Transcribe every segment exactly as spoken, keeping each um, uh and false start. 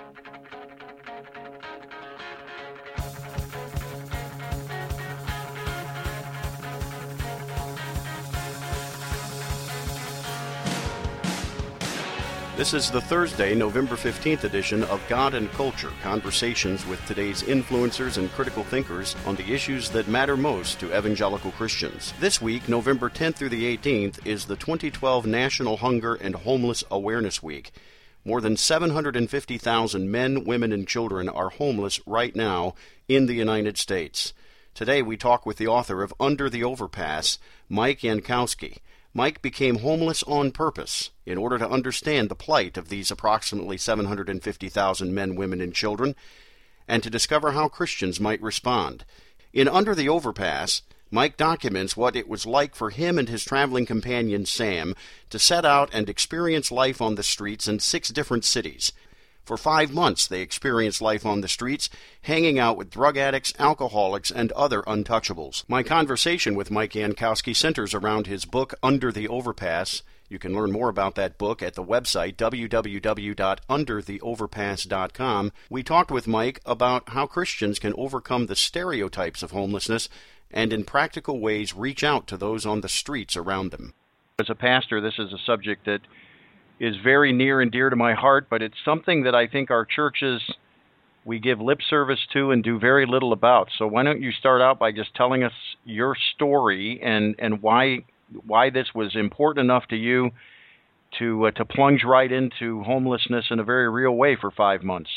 This is the Thursday, November fifteenth edition of God and Culture, conversations with today's influencers and critical thinkers on the issues that matter most to evangelical Christians. This week, November tenth through the eighteenth, is the twenty twelve National Hunger and Homeless Awareness Week. More than seven hundred fifty thousand men, women, and children are homeless right now in the United States. Today, we talk with the author of Under the Overpass, Mike Yankowski. Mike became homeless on purpose in order to understand the plight of these approximately seven hundred fifty thousand men, women, and children, and to discover how Christians might respond. In Under the Overpass, Mike documents what it was like for him and his traveling companion Sam to set out and experience life on the streets in six different cities. For five months, they experienced life on the streets, hanging out with drug addicts, alcoholics, and other untouchables. My conversation with Mike Yankowski centers around his book, Under the Overpass. You can learn more about that book at the website w w w dot under the overpass dot com. We talked with Mike about how Christians can overcome the stereotypes of homelessness and in practical ways reach out to those on the streets around them. As a pastor, this is a subject that is very near and dear to my heart, but it's something that I think our churches, we give lip service to and do very little about. So why don't you start out by just telling us your story and, and why why this was important enough to you to uh, to plunge right into homelessness in a very real way for five months.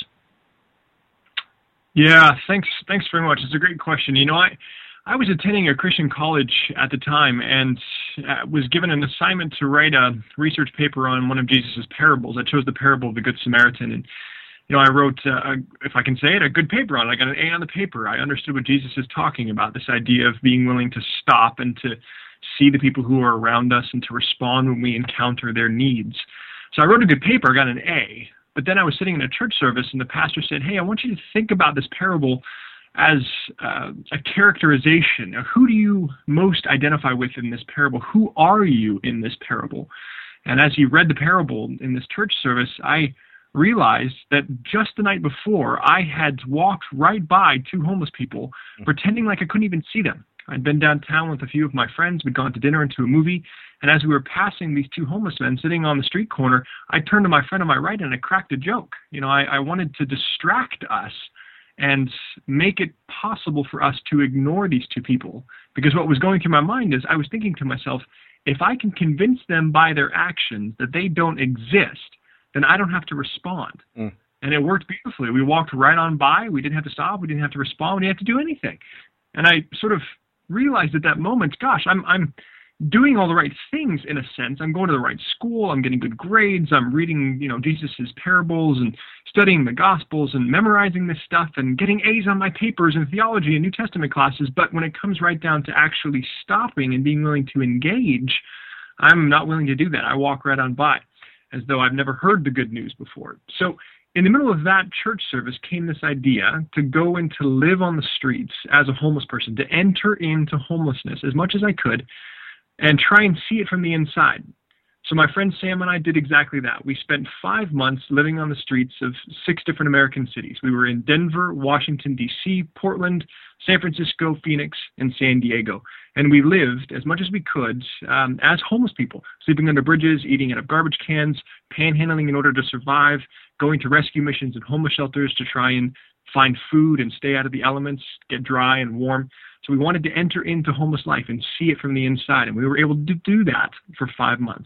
Yeah, thanks thanks very much. It's a great question. You know, I I was attending a Christian college at the time and uh, was given an assignment to write a research paper on one of Jesus' parables. I chose the parable of the Good Samaritan, and you know, I wrote, uh, a, if I can say it, a good paper on it. I got an A on the paper. I understood what Jesus is talking about, this idea of being willing to stop and to see the people who are around us and to respond when we encounter their needs. So I wrote a good paper. I got an A. But then I was sitting in a church service, and the pastor said, hey, I want you to think about this parable as uh, a characterization. Now, who do you most identify with in this parable? Who are you in this parable? And as he read the parable in this church service, I realized that just the night before, I had walked right by two homeless people, mm-hmm. pretending like I couldn't even see them. I'd been downtown with a few of my friends. We'd gone to dinner and to a movie. And as we were passing these two homeless men sitting on the street corner, I turned to my friend on my right and I cracked a joke. You know, I, I wanted to distract us and make it possible for us to ignore these two people. Because what was going through my mind is I was thinking to myself, if I can convince them by their actions that they don't exist, then I don't have to respond. Mm. And it worked beautifully. We walked right on by. We didn't have to stop. We didn't have to respond. We didn't have to do anything. And I sort of realized at that moment, gosh, I'm I'm doing all the right things in a sense. I'm going to the right school. I'm getting good grades. I'm reading, you know, Jesus's parables and studying the Gospels and memorizing this stuff and getting A's on my papers in theology and New Testament classes. But when it comes right down to actually stopping and being willing to engage, I'm not willing to do that. I walk right on by as though I've never heard the good news before. So in the middle of that church service came this idea to go and to live on the streets as a homeless person, to enter into homelessness as much as I could, and try and see it from the inside. So my friend Sam and I did exactly that. We spent five months living on the streets of six different American cities. We were in Denver, Washington, D C, Portland, San Francisco, Phoenix, and San Diego. And we lived as much as we could um, as homeless people, sleeping under bridges, eating out of garbage cans, panhandling in order to survive, going to rescue missions and homeless shelters to try and find food and stay out of the elements, get dry and warm. So we wanted to enter into homeless life and see it from the inside, and we were able to do that for five months.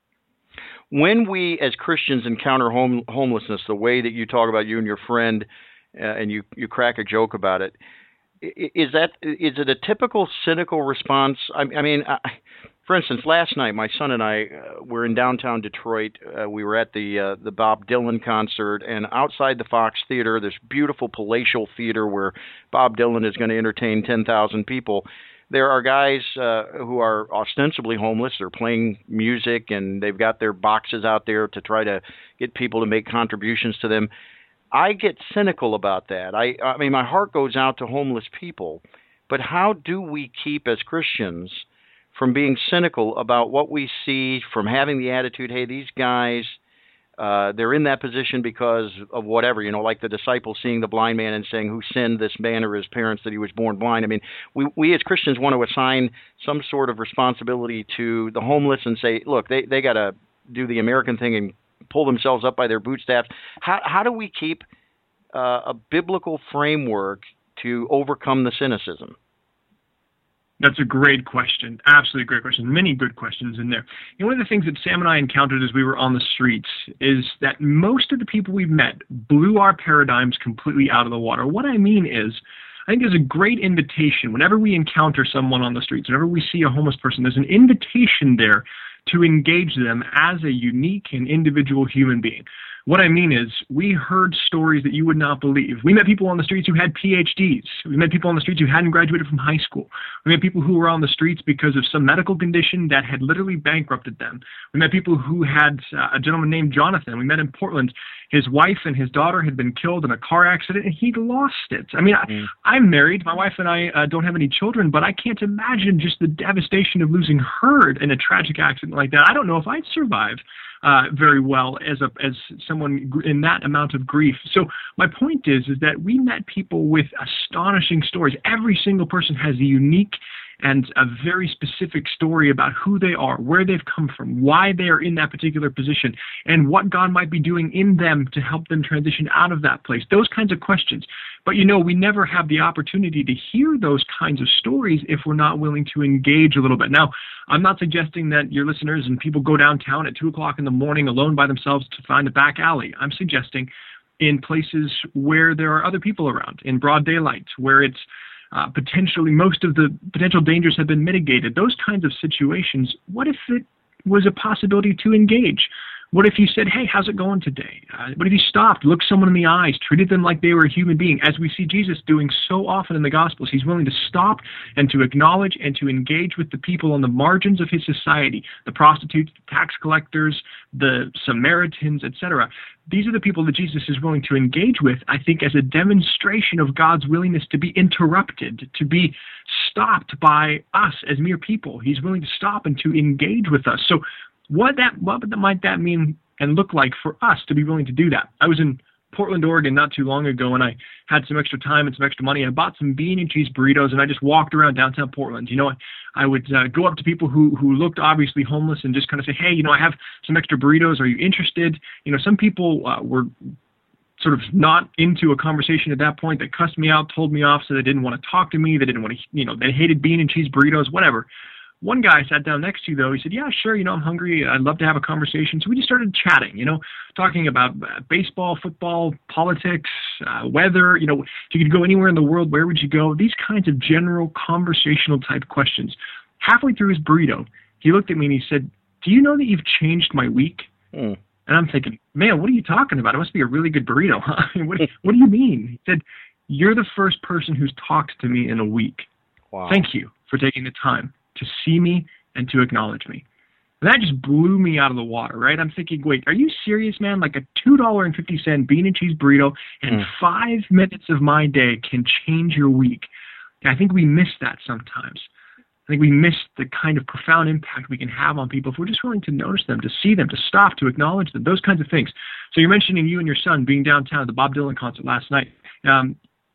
When we, as Christians, encounter home, homelessness, the way that you talk about you and your friend, uh, and you, you crack a joke about it, is that is it a typical cynical response? I, I mean, I, for instance, last night my son and I uh, were in downtown Detroit. Uh, we were at the uh, the Bob Dylan concert, and outside the Fox Theater, this beautiful palatial theater where Bob Dylan is going to entertain ten thousand people. There are guys uh, who are ostensibly homeless. They're playing music, and they've got their boxes out there to try to get people to make contributions to them. I get cynical about that. I, I mean, my heart goes out to homeless people. But how do we keep, as Christians, from being cynical about what we see, from having the attitude, hey, these guys, uh, they're in that position because of whatever, you know, like the disciples seeing the blind man and saying, who sinned, this man or his parents, that he was born blind? I mean, we, we as Christians want to assign some sort of responsibility to the homeless and say, look, they, they got to do the American thing and pull themselves up by their bootstraps. How, how do we keep uh, a biblical framework to overcome the cynicism? That's a great question. Absolutely great question. Many good questions in there. And one of the things that Sam and I encountered as we were on the streets is that most of the people we've met blew our paradigms completely out of the water. What I mean is, I think there's a great invitation. Whenever we encounter someone on the streets, whenever we see a homeless person, there's an invitation there to engage them as a unique and individual human being. What I mean is, we heard stories that you would not believe. We met people on the streets who had P H Ds. We met people on the streets who hadn't graduated from high school. We met people who were on the streets because of some medical condition that had literally bankrupted them. We met people who had uh, a gentleman named Jonathan. We met in Portland. His wife and his daughter had been killed in a car accident, and he'd lost it. I mean, mm. I, I'm married. My wife and I uh, don't have any children, but I can't imagine just the devastation of losing her in a tragic accident like that. I don't know if I'd survive uh, very well as a as someone in that amount of grief. So my point is, is that we met people with astonishing stories. Every single person has a unique and a very specific story about who they are, where they've come from, why they are in that particular position, and what God might be doing in them to help them transition out of that place. Those kinds of questions. But, you know, we never have the opportunity to hear those kinds of stories if we're not willing to engage a little bit. Now, I'm not suggesting that your listeners and people go downtown at two o'clock in the morning alone by themselves to find a back alley. I'm suggesting in places where there are other people around, in broad daylight, where it's Uh, potentially most of the potential dangers have been mitigated. Those kinds of situations, what if it was a possibility to engage? What if you said, hey, how's it going today? Uh, what if you stopped, looked someone in the eyes, treated them like they were a human being, as we see Jesus doing so often in the Gospels? He's willing to stop and to acknowledge and to engage with the people on the margins of his society, the prostitutes, the tax collectors, the Samaritans, et cetera. These are the people that Jesus is willing to engage with, I think, as a demonstration of God's willingness to be interrupted, to be stopped by us as mere people. He's willing to stop and to engage with us. So what that what might that mean and look like for us to be willing to do that? I was in Portland, Oregon not too long ago, and I had some extra time and some extra money. I bought some bean and cheese burritos, and I just walked around downtown Portland. You know, I would uh, go up to people who, who looked obviously homeless and just kind of say, hey, you know, I have some extra burritos. Are you interested? You know, some people uh, were sort of not into a conversation at that point. They cussed me out, told me off, so they didn't want to talk to me. They didn't want to, you know, they hated bean and cheese burritos, whatever. One guy I sat down next to, though, he said, yeah, sure, you know, I'm hungry. I'd love to have a conversation. So we just started chatting, you know, talking about uh, baseball, football, politics, uh, weather. You know, if you could go anywhere in the world, where would you go? These kinds of general conversational type questions. Halfway through his burrito, he looked at me and he said, do you know that you've changed my week? Mm. And I'm thinking, man, what are you talking about? It must be a really good burrito. Huh? I mean, what, do you, what do you mean? He said, you're the first person who's talked to me in a week. Wow. Thank you for taking the time to see me and to acknowledge me. And that just blew me out of the water, right? I'm thinking, wait, are you serious, man? Like a two dollars and fifty cent bean and cheese burrito and mm. five minutes of my day can change your week. And I think we miss that sometimes. I think we miss the kind of profound impact we can have on people if we're just willing to notice them, to see them, to stop, to acknowledge them, those kinds of things. So you're mentioning you and your son being downtown at the Bob Dylan concert last night. Um,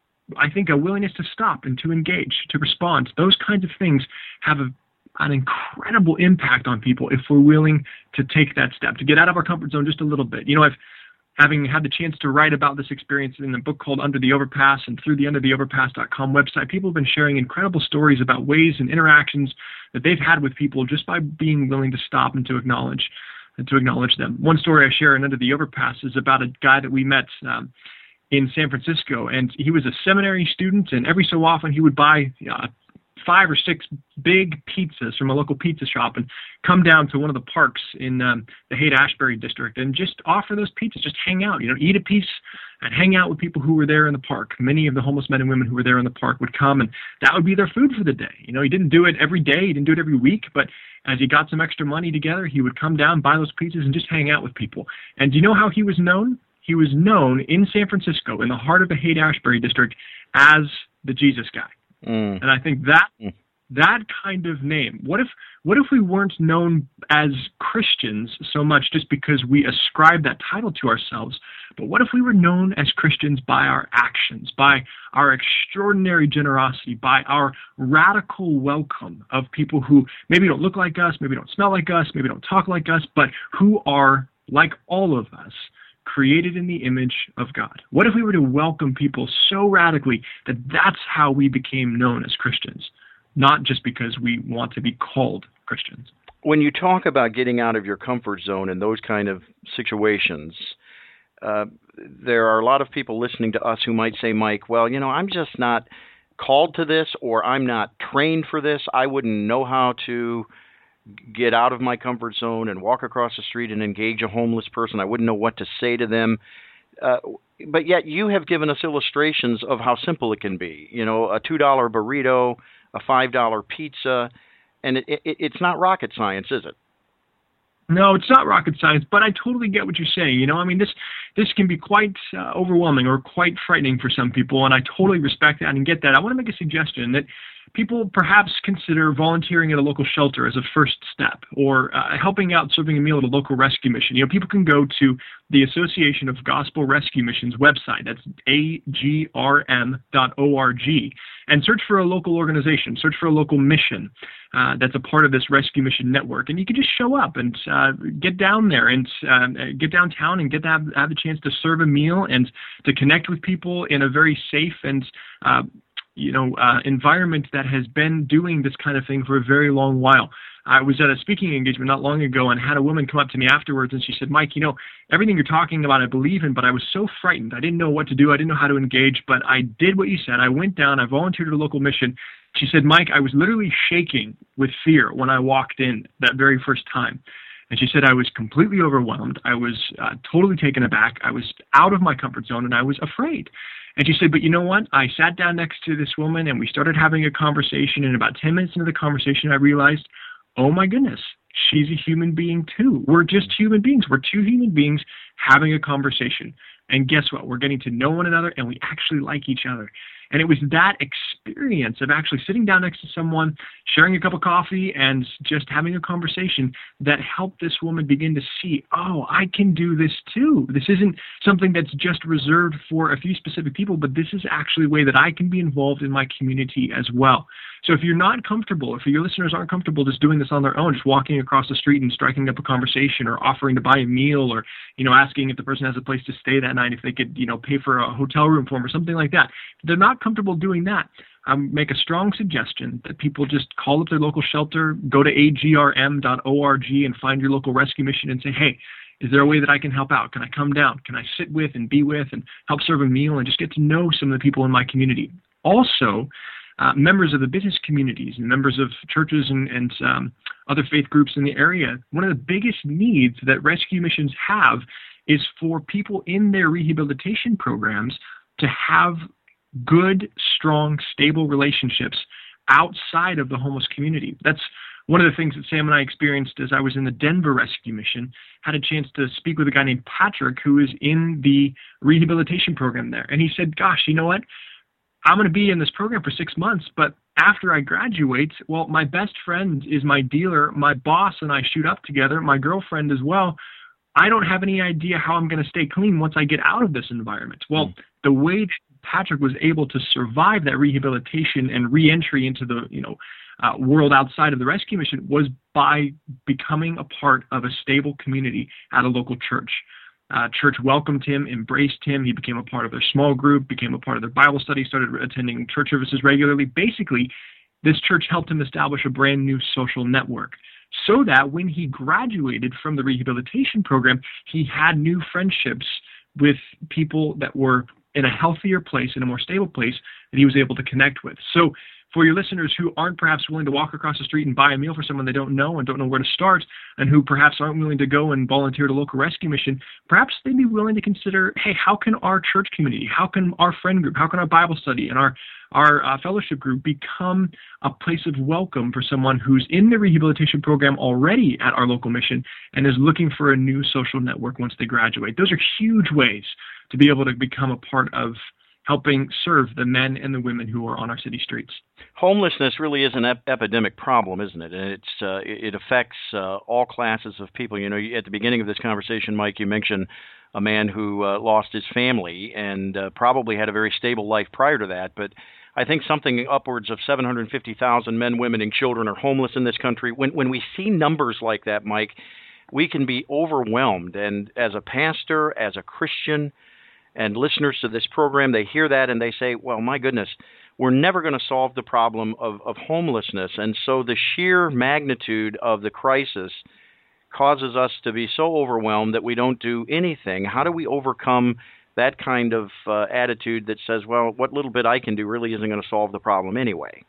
I think a willingness to stop and to engage, to respond, those kinds of things have a, an incredible impact on people if we're willing to take that step, to get out of our comfort zone just a little bit. You know, I've having had the chance to write about this experience in a book called Under the Overpass and through the under the overpass dot com website, people have been sharing incredible stories about ways and interactions that they've had with people just by being willing to stop and to acknowledge and to acknowledge them. One story I share in Under the Overpass is about a guy that we met um, in San Francisco, and he was a seminary student, and every so often he would buy uh, five or six big pizzas from a local pizza shop and come down to one of the parks in um, the Haight-Ashbury district and just offer those pizzas, just hang out, you know, eat a piece and hang out with people who were there in the park. Many of the homeless men and women who were there in the park would come, and that would be their food for the day. You know, he didn't do it every day, he didn't do it every week, but as he got some extra money together, he would come down, buy those pizzas, and just hang out with people. And do you know how he was known? He was known in San Francisco, in the heart of the Haight-Ashbury district, as the Jesus guy. Mm. And I think that mm. that kind of name. What if what if we weren't known as Christians so much just because we ascribe that title to ourselves, but what if we were known as Christians by our actions, by our extraordinary generosity, by our radical welcome of people who maybe don't look like us, maybe don't smell like us, maybe don't talk like us, but who are, like all of us, created in the image of God? What if we were to welcome people so radically that that's how we became known as Christians, not just because we want to be called Christians? When you talk about getting out of your comfort zone in those kind of situations, uh, there are a lot of people listening to us who might say, Mike, well, you know, I'm just not called to this, or I'm not trained for this. I wouldn't know how to get out of my comfort zone and walk across the street and engage a homeless person. I wouldn't know what to say to them. Uh, but yet you have given us illustrations of how simple it can be. You know, a two dollar burrito, a five dollar pizza, and it, it, it's not rocket science, is it? No, it's not rocket science, but I totally get what you're saying. You know, I mean, this this can be quite uh, overwhelming or quite frightening for some people, and I totally respect that and get that. I want to make a suggestion that people perhaps consider volunteering at a local shelter as a first step, or uh, helping out serving a meal at a local rescue mission. You know, people can go to the Association of Gospel Rescue Missions website. That's A G R M dot org, and search for a local organization, search for a local mission uh, that's a part of this rescue mission network. And you can just show up and uh, get down there and uh, get downtown and get to have, have the chance to serve a meal and to connect with people in a very safe and uh, you know, uh, environment that has been doing this kind of thing for a very long while. I was at a speaking engagement not long ago and had a woman come up to me afterwards, and she said, Mike, you know, everything you're talking about I believe in, but I was so frightened. I didn't know what to do. I didn't know how to engage, but I did what you said. I went down. I volunteered at a local mission. She said, Mike, I was literally shaking with fear when I walked in that very first time. And she said, I was completely overwhelmed. I was uh, totally taken aback. I was out of my comfort zone, and I was afraid. And she said, but you know what? I sat down next to this woman, and we started having a conversation. And about ten minutes into the conversation, I realized, oh, my goodness, she's a human being, too. We're just human beings. We're two human beings having a conversation. And guess what? We're getting to know one another, and we actually like each other. And it was that experience of actually sitting down next to someone, sharing a cup of coffee, and just having a conversation that helped this woman begin to see, oh, I can do this too. This isn't something that's just reserved for a few specific people, but this is actually a way that I can be involved in my community as well. So if you're not comfortable, if your listeners aren't comfortable just doing this on their own, just walking across the street and striking up a conversation or offering to buy a meal or, you know, asking if the person has a place to stay that night, if they could, you know, pay for a hotel room for them or something like that, if they're not comfortable doing that, I make a strong suggestion that people just call up their local shelter, go to A G R M dot org and find your local rescue mission and say, hey, is there a way that I can help out? Can I come down? Can I sit with and be with and help serve a meal and just get to know some of the people in my community? Also, Uh, members of the business communities and members of churches and, and um, other faith groups in the area, one of the biggest needs that rescue missions have is for people in their rehabilitation programs to have good, strong, stable relationships outside of the homeless community. That's one of the things that Sam and I experienced as I was in the Denver Rescue Mission. Had a chance to speak with a guy named Patrick who is in the rehabilitation program there. And he said, gosh, you know what? I'm going to be in this program for six months, but after I graduate, well, my best friend is my dealer. My boss and I shoot up together, my girlfriend as well. I don't have any idea how I'm going to stay clean once I get out of this environment. Well, mm. the way that Patrick was able to survive that rehabilitation and reentry into the, you know, uh, world outside of the rescue mission was by becoming a part of a stable community at a local church. Uh, church welcomed him, embraced him. He became a part of their small group, became a part of their Bible study, started attending church services regularly. Basically, this church helped him establish a brand new social network so that when he graduated from the rehabilitation program, he had new friendships with people that were in a healthier place, in a more stable place that he was able to connect with. So for your listeners who aren't perhaps willing to walk across the street and buy a meal for someone they don't know and don't know where to start, and who perhaps aren't willing to go and volunteer at a local rescue mission, perhaps they'd be willing to consider, hey, how can our church community, how can our friend group, how can our Bible study and our, our uh, fellowship group become a place of welcome for someone who's in the rehabilitation program already at our local mission and is looking for a new social network once they graduate? Those are huge ways to be able to become a part of helping serve the men and the women who are on our city streets. Homelessness really is an ep- epidemic problem, isn't it? And it's uh, it affects uh, all classes of people. You know, at the beginning of this conversation, Mike, you mentioned a man who uh, lost his family and uh, probably had a very stable life prior to that. But I think something upwards of seven hundred fifty thousand men, women, and children are homeless in this country. When when we see numbers like that, Mike, we can be overwhelmed. And as a pastor, as a Christian, and listeners to this program, they hear that and they say, well, my goodness, we're never going to solve the problem of, of homelessness. And so the sheer magnitude of the crisis causes us to be so overwhelmed that we don't do anything. How do we overcome that kind of uh, attitude that says, well, what little bit I can do really isn't going to solve the problem anyway?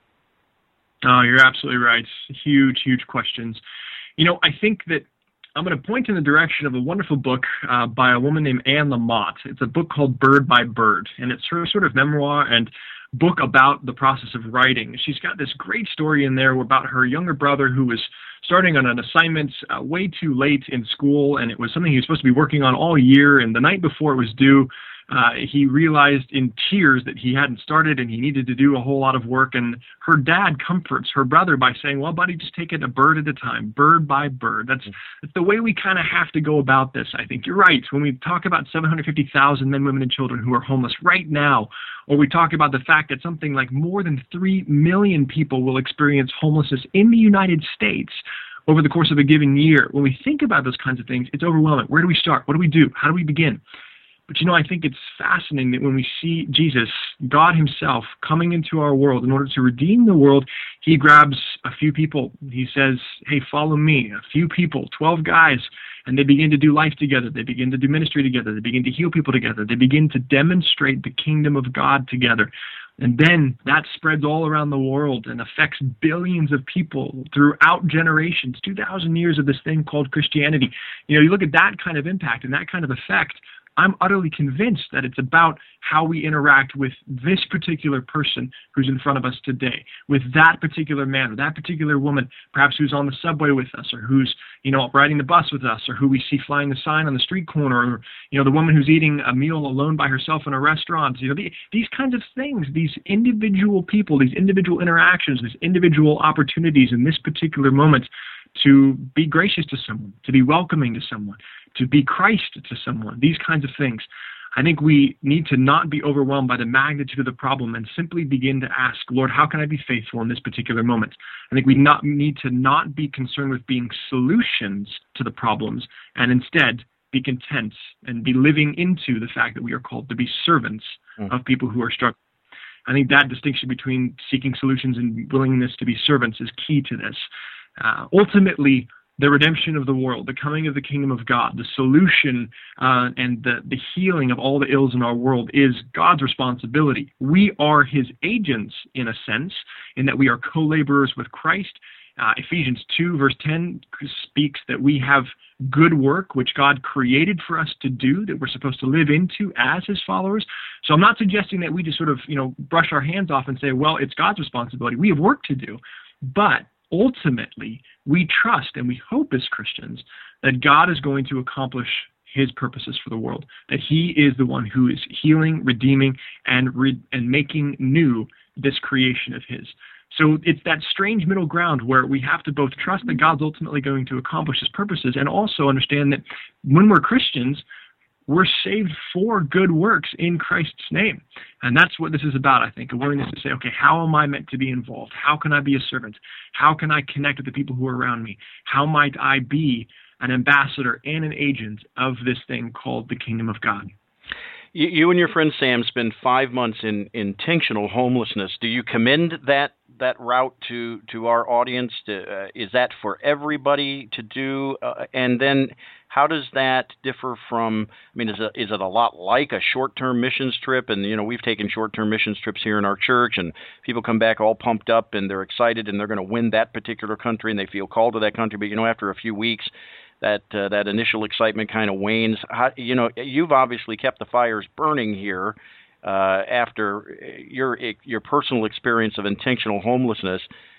Oh, you're absolutely right. Huge, huge questions. You know, I think that I'm going to point in the direction of a wonderful book uh, by a woman named Anne Lamott. It's a book called Bird by Bird, and it's her sort of memoir and book about the process of writing. She's got this great story in there about her younger brother who was starting on an assignment uh, way too late in school, and it was something he was supposed to be working on all year, and the night before it was due, Uh, he realized in tears that he hadn't started and he needed to do a whole lot of work. And her dad comforts her brother by saying, well, buddy, just take it a bird at a time, bird by bird. That's, that's the way we kind of have to go about this, I think. You're right. When we talk about seven hundred fifty thousand men, women, and children who are homeless right now, or we talk about the fact that something like more than three million people will experience homelessness in the United States over the course of a given year, when we think about those kinds of things, it's overwhelming. Where do we start? What do we do? How do we begin? But, you know, I think it's fascinating that when we see Jesus, God himself, coming into our world in order to redeem the world, he grabs a few people. He says, hey, follow me. A few people, twelve guys, and they begin to do life together. They begin to do ministry together. They begin to heal people together. They begin to demonstrate the kingdom of God together. And then that spreads all around the world and affects billions of people throughout generations, two thousand years of this thing called Christianity. You know, you look at that kind of impact and that kind of effect, I'm utterly convinced that it's about how we interact with this particular person who's in front of us today, with that particular man or that particular woman, perhaps who's on the subway with us, or who's, you know, riding the bus with us, or who we see flying the sign on the street corner, or, you know, the woman who's eating a meal alone by herself in a restaurant. You know, the, these kinds of things, these individual people, these individual interactions, these individual opportunities in this particular moment to be gracious to someone, to be welcoming to someone, to be Christ to someone, these kinds of things. I think we need to not be overwhelmed by the magnitude of the problem and simply begin to ask, Lord, how can I be faithful in this particular moment? I think we not need to not be concerned with being solutions to the problems, and instead be content and be living into the fact that we are called to be servants mm. of people who are struggling. I think that distinction between seeking solutions and willingness to be servants is key to this. Uh, ultimately, the redemption of the world, the coming of the kingdom of God, the solution uh, and the, the healing of all the ills in our world is God's responsibility. We are his agents, in a sense, in that we are co-laborers with Christ. Uh, Ephesians two, verse ten, speaks that we have good work, which God created for us to do, that we're supposed to live into as his followers. So I'm not suggesting that we just sort of, you know, brush our hands off and say, well, it's God's responsibility. We have work to do. But ultimately, we trust and we hope as Christians that God is going to accomplish his purposes for the world, that he is the one who is healing, redeeming, and re- and making new this creation of his. So it's that strange middle ground where we have to both trust that God's ultimately going to accomplish his purposes and also understand that when we're Christians, we're saved for good works in Christ's name. And that's what this is about, I think, a willingness to say, okay, how am I meant to be involved? How can I be a servant? How can I connect with the people who are around me? How might I be an ambassador and an agent of this thing called the kingdom of God? You, you and your friend Sam spend five months in intentional homelessness. Do you commend that that route to, to our audience? To, uh, is that for everybody to do? Uh, and then how does that differ from, I mean, is it, is it a lot like a short-term missions trip? And, you know, we've taken short-term missions trips here in our church, and people come back all pumped up, and they're excited, and they're going to win that particular country, and they feel called to that country. But, you know, after a few weeks, that uh, that initial excitement kind of wanes. How, you know, you've obviously kept the fires burning here uh, after your your personal experience of intentional homelessness.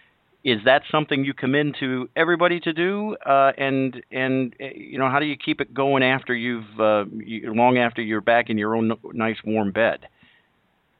Is that something you commend to everybody to do? Uh, and and you know, how do you keep it going after you've uh, you, long after you're back in your own nice warm bed?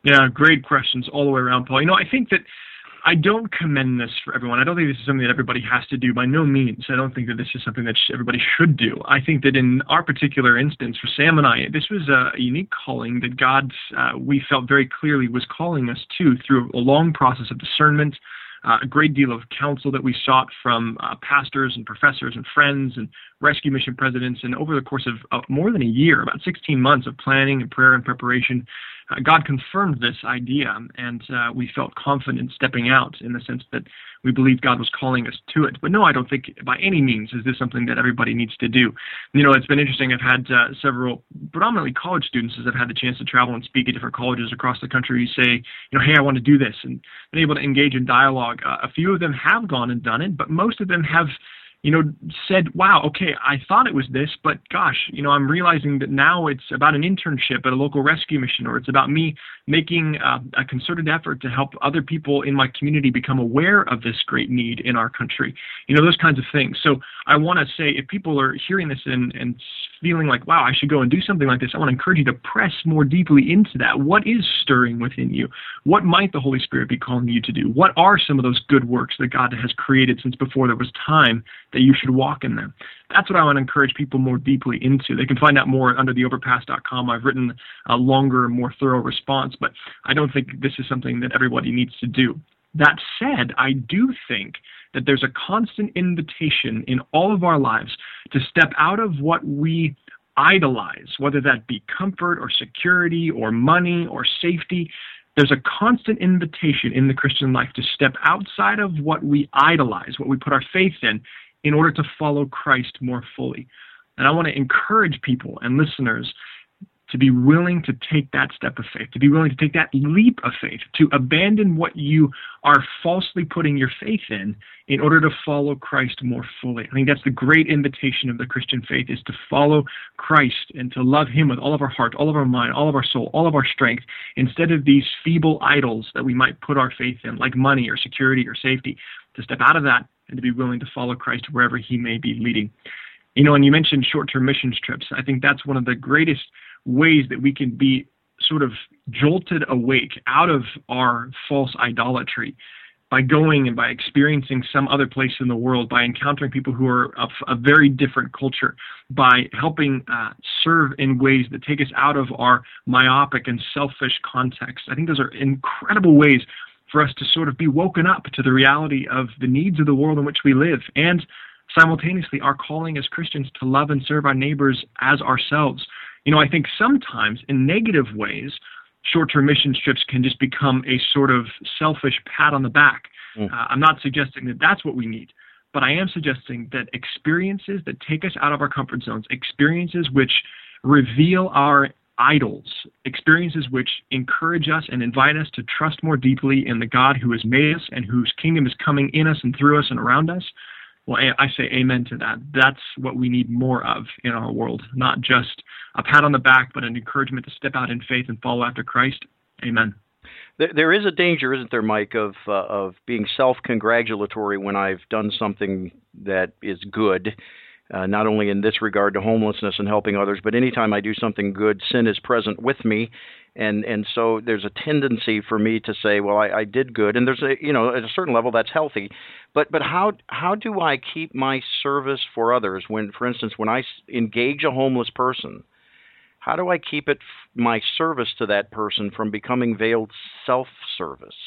Yeah, great questions all the way around, Paul. You know, I think that I don't commend this for everyone. I don't think this is something that everybody has to do. By no means. I don't think that this is something that everybody should do. I think that in our particular instance, for Sam and I, this was a unique calling that God, uh, we felt very clearly was calling us to through a long process of discernment, uh, a great deal of counsel that we sought from uh, pastors and professors and friends and rescue mission presidents. And over the course of uh, more than a year, about sixteen months of planning and prayer and preparation, Uh, God confirmed this idea, and uh, we felt confident stepping out in the sense that we believed God was calling us to it. But no, I don't think by any means is this something that everybody needs to do. You know, it's been interesting. I've had uh, several, predominantly college students, as I've had the chance to travel and speak at different colleges across the country, say, you know, hey, I want to do this, and been able to engage in dialogue. Uh, a few of them have gone and done it, but most of them have you know, said, wow, okay, I thought it was this, but gosh, you know, I'm realizing that now it's about an internship at a local rescue mission, or it's about me making uh, a concerted effort to help other people in my community become aware of this great need in our country. You know, those kinds of things. So I want to say, if people are hearing this and, and feeling like, wow, I should go and do something like this, I want to encourage you to press more deeply into that. What is stirring within you? What might the Holy Spirit be calling you to do? What are some of those good works that God has created since before there was time that you should walk in them? That's what I want to encourage people more deeply into. They can find out more under the overpass dot com. I've written a longer, more thorough response, but I don't think this is something that everybody needs to do. That said, I do think that there's a constant invitation in all of our lives to step out of what we idolize, whether that be comfort or security or money or safety. There's a constant invitation in the Christian life to step outside of what we idolize, what we put our faith in, in order to follow Christ more fully. And I want to encourage people and listeners to be willing to take that step of faith, to be willing to take that leap of faith, to abandon what you are falsely putting your faith in in order to follow Christ more fully. I think that's the great invitation of the Christian faith, is to follow Christ and to love him with all of our heart, all of our mind, all of our soul, all of our strength, instead of these feeble idols that we might put our faith in, like money or security or safety, to step out of that and to be willing to follow Christ wherever he may be leading. You know, and you mentioned short-term missions trips. I think that's one of the greatest ways that we can be sort of jolted awake out of our false idolatry by going and by experiencing some other place in the world, by encountering people who are of a very different culture, by helping uh, serve in ways that take us out of our myopic and selfish context. I think those are incredible ways for us to sort of be woken up to the reality of the needs of the world in which we live, and simultaneously our calling as Christians to love and serve our neighbors as ourselves. You know, I think sometimes in negative ways, short-term mission trips can just become a sort of selfish pat on the back. Mm. Uh, I'm not suggesting that that's what we need, but I am suggesting that experiences that take us out of our comfort zones, experiences which reveal our idols, experiences which encourage us and invite us to trust more deeply in the God who has made us and whose kingdom is coming in us and through us and around us, well, I say amen to that. That's what we need more of in our world, not just a pat on the back, but an encouragement to step out in faith and follow after Christ. Amen. There is a danger, isn't there, Mike, of uh, of being self-congratulatory when I've done something that is good, uh, not only in this regard to homelessness and helping others, but anytime I do something good, sin is present with me. And and so there's a tendency for me to say, well, I, I did good, and there's a you know at a certain level that's healthy, but but how how do I keep my service for others when, for instance, when I engage a homeless person, how do I keep it my service to that person from becoming veiled self-service?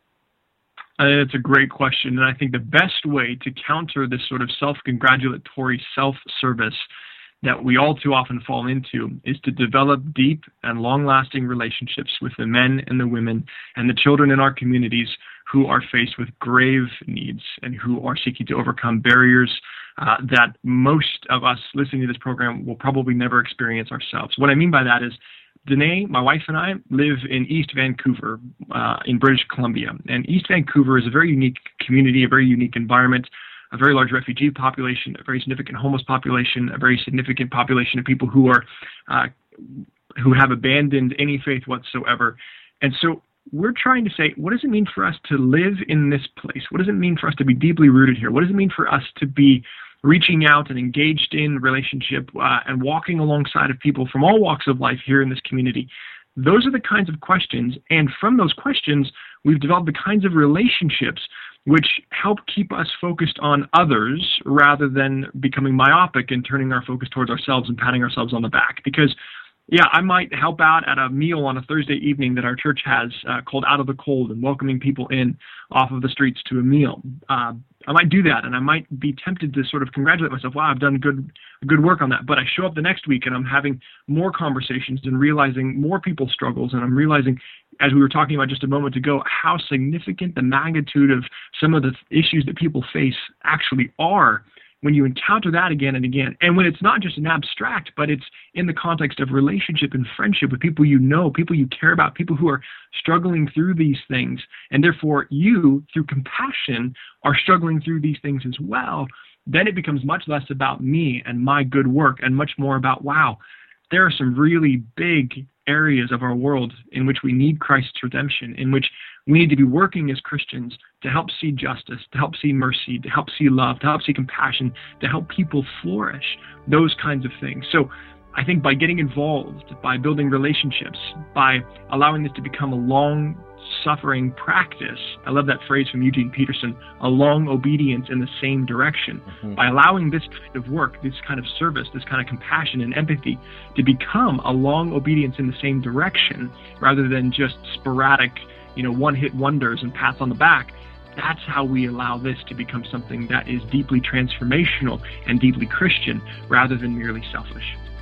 Uh, it's a great question, and I think the best way to counter this sort of self-congratulatory self-service that we all too often fall into is to develop deep and long-lasting relationships with the men and the women and the children in our communities who are faced with grave needs and who are seeking to overcome barriers uh, that most of us listening to this program will probably never experience ourselves. What I mean by that is, Danae, my wife, and I live in East Vancouver uh, in British Columbia. And East Vancouver is a very unique community, a very unique environment, a very large refugee population, a very significant homeless population, a very significant population of people who are uh, who have abandoned any faith whatsoever. And so we're trying to say, what does it mean for us to live in this place? What does it mean for us to be deeply rooted here? What does it mean for us to be reaching out and engaged in relationship uh, and walking alongside of people from all walks of life here in this community? Those are the kinds of questions, and from those questions, we've developed the kinds of relationships which help keep us focused on others rather than becoming myopic and turning our focus towards ourselves and patting ourselves on the back. Because, yeah, I might help out at a meal on a Thursday evening that our church has uh, called Out of the Cold and welcoming people in off of the streets to a meal. Uh, I might do that, and I might be tempted to sort of congratulate myself, wow, I've done good good work on that. But I show up the next week, and I'm having more conversations and realizing more people's struggles, and I'm realizing, as we were talking about just a moment ago, how significant the magnitude of some of the issues that people face actually are when you encounter that again and again. And when it's not just an abstract, but it's in the context of relationship and friendship with people you know, people you care about, people who are struggling through these things. And therefore you, through compassion, are struggling through these things as well. Then it becomes much less about me and my good work and much more about, wow, there are some really big areas of our world in which we need Christ's redemption, in which we need to be working as Christians to help see justice, to help see mercy, to help see love, to help see compassion, to help people flourish, those kinds of things. So I think by getting involved, by building relationships, by allowing this to become a long-suffering practice, I love that phrase from Eugene Peterson, a long obedience in the same direction. Mm-hmm. By allowing this kind of work, this kind of service, this kind of compassion and empathy to become a long obedience in the same direction rather than just sporadic, you know, one-hit wonders and pats on the back, that's how we allow this to become something that is deeply transformational and deeply Christian rather than merely selfish.